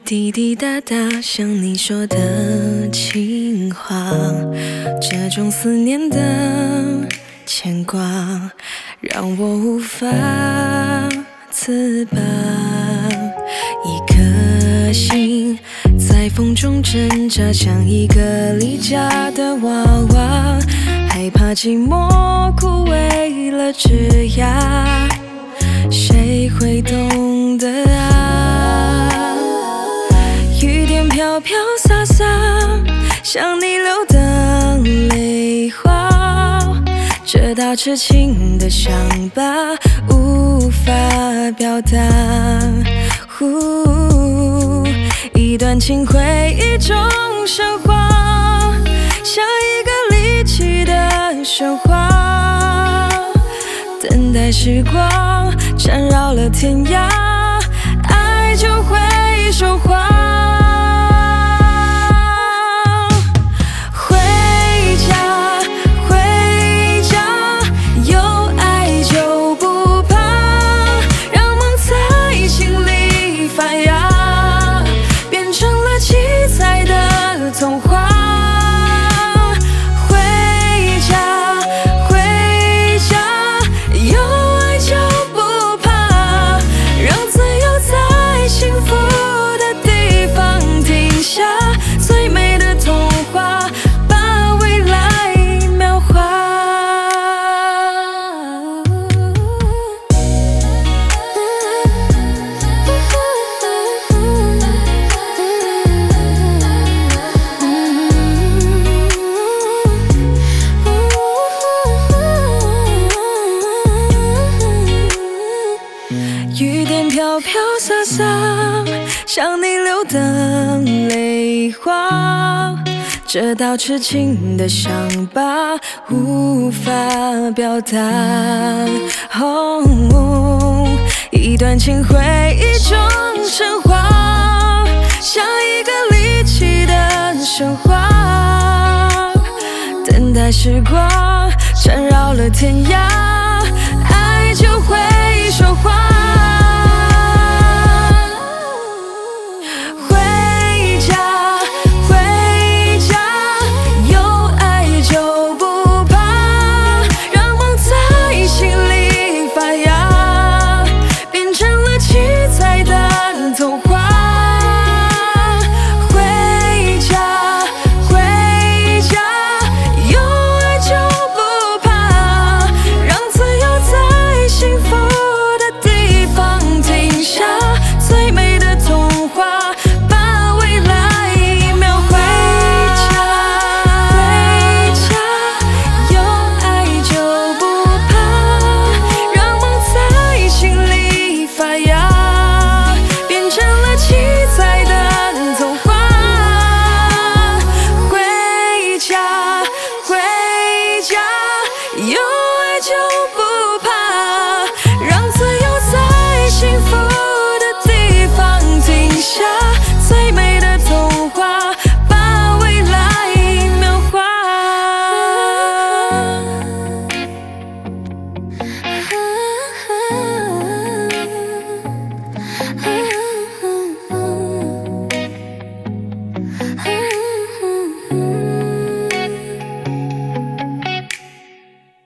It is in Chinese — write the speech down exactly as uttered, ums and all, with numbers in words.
滴滴答答，像你说的情话，这种思念的牵挂，让我无法自拔。一颗心在风中挣扎，像一个离家的娃娃，害怕寂寞枯萎了枝桠，谁会懂得啊？雨点飘飘洒洒，像你流的泪花，这道痴情的伤疤无法表达。呼，一段情会一种升华，像一个离奇的神话，等待时光缠绕了天涯，爱就会收获。童话，回家，回家，有爱就不怕，让自由在幸福的地方停下，最美的童话，把未来描画。雨点飘飘洒洒，像你流的泪花，这道痴情的伤疤无法表达。哦，一段情会一种升华，像一个离奇的神话，等待时光缠绕了天涯。